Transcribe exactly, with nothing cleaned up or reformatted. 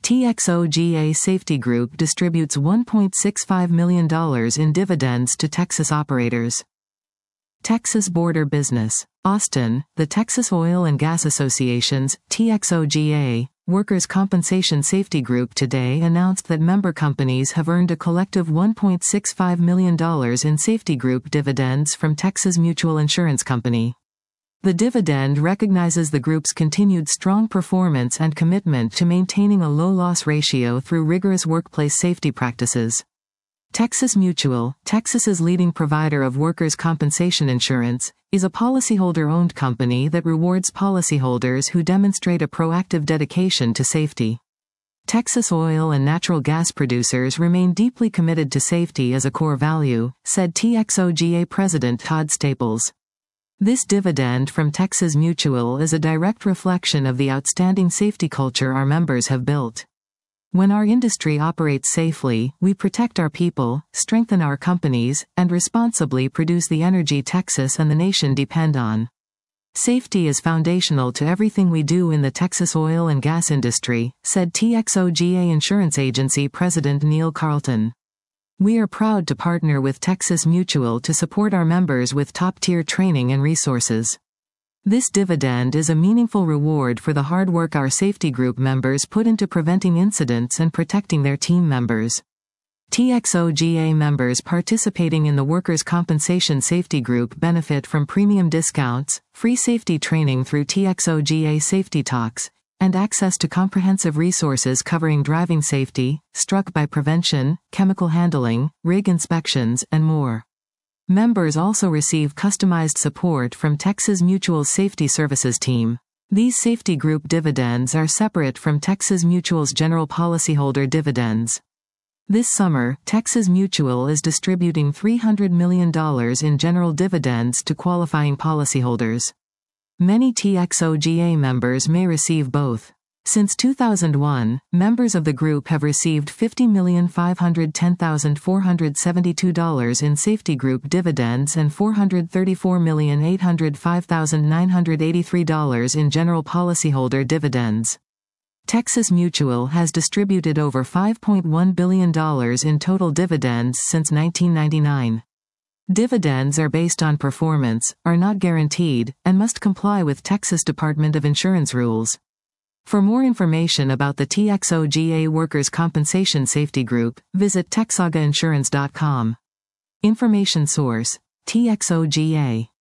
T X O G A Safety Group distributes one point six five million dollars in dividends to Texas operators. Texas Border Business. Austin, the Texas Oil and Gas Association's, T X O G A, Workers' Compensation Safety Group today announced that member companies have earned a collective one point six five million dollars in Safety Group dividends from Texas Mutual Insurance Company. The dividend recognizes the group's continued strong performance and commitment to maintaining a low loss ratio through rigorous workplace safety practices. Texas Mutual, Texas's leading provider of workers' compensation insurance, is a policyholder-owned company that rewards policyholders who demonstrate a proactive dedication to safety. Texas oil and natural gas producers remain deeply committed to safety as a core value, said T X O G A President Todd Staples. This dividend from Texas Mutual is a direct reflection of the outstanding safety culture our members have built. When our industry operates safely, we protect our people, strengthen our companies, and responsibly produce the energy Texas and the nation depend on. Safety is foundational to everything we do in the Texas oil and gas industry, said T X O G A Insurance Agency President Neil Carlton. We are proud to partner with Texas Mutual to support our members with top-tier training and resources. This dividend is a meaningful reward for the hard work our safety group members put into preventing incidents and protecting their team members. T X O G A members participating in the Workers' Compensation Safety Group benefit from premium discounts, free safety training through T X O G A Safety Talks, and access to comprehensive resources covering driving safety, struck-by prevention, chemical handling, rig inspections, and more. Members also receive customized support from Texas Mutual's Safety Services team. These safety group dividends are separate from Texas Mutual's general policyholder dividends. This summer, Texas Mutual is distributing three hundred million dollars in general dividends to qualifying policyholders. Many T X O G A members may receive both. Since two thousand one, members of the group have received fifty million five hundred ten thousand four hundred seventy-two dollars in Safety Group dividends and four hundred thirty-four million eight hundred five thousand nine hundred eighty-three dollars in general policyholder dividends. Texas Mutual has distributed over five point one billion dollars in total dividends since nineteen ninety-nine. Dividends are based on performance, are not guaranteed, and must comply with Texas Department of Insurance rules. For more information about the T X O G A Workers' Compensation Safety Group, visit texaga insurance dot com. Information source: T X O G A.